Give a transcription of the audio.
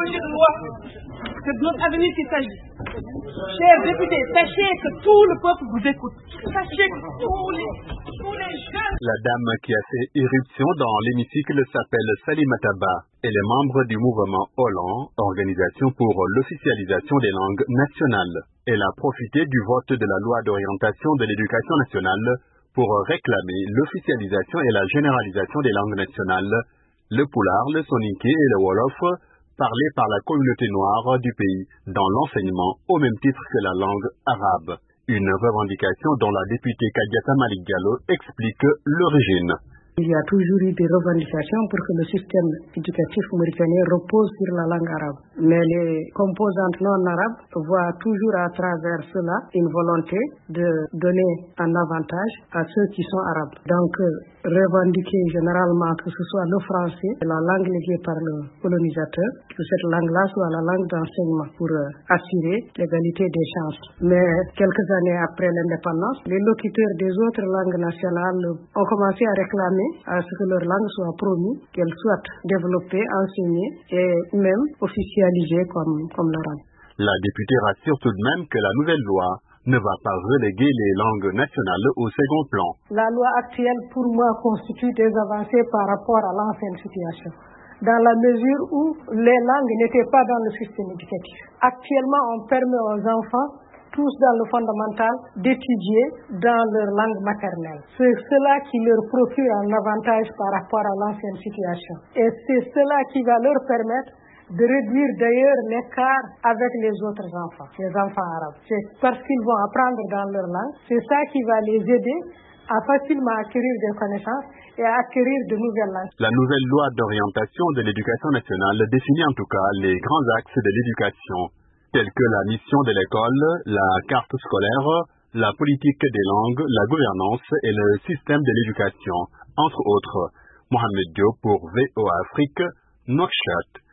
projet de loi, c'est de notre avenir qu'il s'agit. Chers députés, sachez que tout le peuple vous écoute. Sachez que tous les jeunes... La dame qui a fait irruption dans l'hémicycle s'appelle Salimata Ba. Elle est membre du mouvement Hollande, organisation pour l'officialisation des langues nationales. Elle a profité du vote de la loi d'orientation de l'éducation nationale pour réclamer l'officialisation et la généralisation des langues nationales, le Pulaar, le Soninké et le Wolof, parlés par la communauté noire du pays dans l'enseignement au même titre que la langue arabe. Une revendication dont la députée Kadiata Malik Diallo explique l'origine. Il y a toujours eu des revendications pour que le système éducatif mauritanien repose sur la langue arabe. Mais les composantes non arabes voient toujours à travers cela une volonté de donner un avantage à ceux qui sont arabes. Donc, revendiquer généralement que ce soit le français, la langue léguée par le colonisateur, que cette langue-là soit la langue d'enseignement pour assurer l'égalité des chances. Mais quelques années après l'indépendance, les locuteurs des autres langues nationales ont commencé à réclamer à ce que leur langue soit promue, qu'elle soit développée, enseignée et même officialisée comme l'arabe. La députée rassure tout de même que la nouvelle loi ne va pas reléguer les langues nationales au second plan. La loi actuelle, pour moi, constitue des avancées par rapport à l'ancienne situation, dans la mesure où les langues n'étaient pas dans le système éducatif. Actuellement, on permet aux enfants, tous dans le fondamental, d'étudier dans leur langue maternelle. C'est cela qui leur procure un avantage par rapport à l'ancienne situation. Et c'est cela qui va leur permettre de réduire d'ailleurs l'écart avec les autres enfants, les enfants arabes. C'est parce qu'ils vont apprendre dans leur langue, c'est ça qui va les aider à facilement acquérir des connaissances et à acquérir de nouvelles langues. La nouvelle loi d'orientation de l'éducation nationale définit en tout cas les grands axes de l'éducation, tels que la mission de l'école, la carte scolaire, la politique des langues, la gouvernance et le système de l'éducation, entre autres. Mohamed Diop pour VOA Afrique, Nouakchott.